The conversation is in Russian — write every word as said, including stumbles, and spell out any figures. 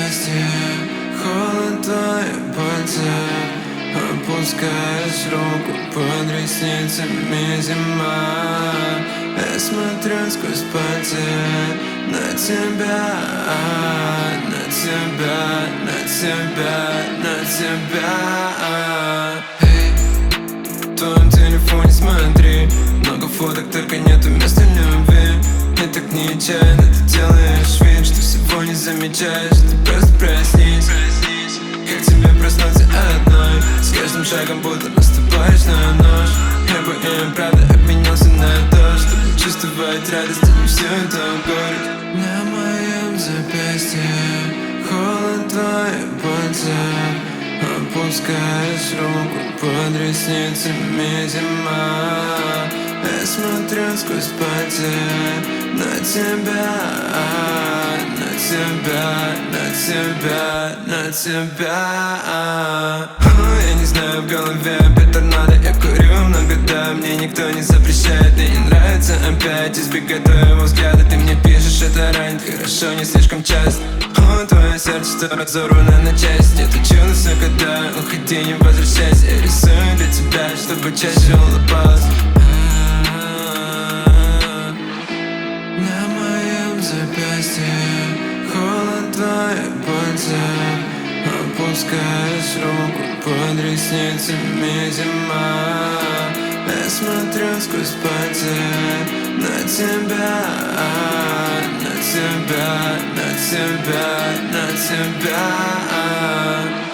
запястье, холод твоих пальцев. Опускаешь руку под ресницами зима. Я смотрю сквозь пальцы на тебя, на тебя, на тебя, на тебя. Эй, в твоем телефоне смотри, много фоток, только нету места любви. Мне так нечаянно ты делаешь вид, что всего не замечаешь. Ты просто проснись. Как тебе проснуться одной? С каждым шагом будто наступаешь на нож. Я бы им правда обменялся на то, чтобы чувствовать радость, а не всю эту горечь. На моем запястье холод твоих пальцев. Опускаешь руку под ресницами зима. Я смотрю сквозь пальцы на тебя, на тебя, на тебя, на тебя. Я не знаю, в голове опять торнадо. Я курю много, да, мне никто не запрещает. Мне не нравится опять избегать твоего взгляда. Ты мне пишешь, это ранит, хорошо, не слишком часто. О, твое сердце, что разорвано на части. Это чудо, когда уходи, не возвращайся. Я рисую для тебя, чтобы чаще улыбалась. На моем запястье холод твоих пальцев. Опускаешь руку под ресницами зима. Я смотрю сквозь пальцы на тебя, на тебя, на тебя, на тебя.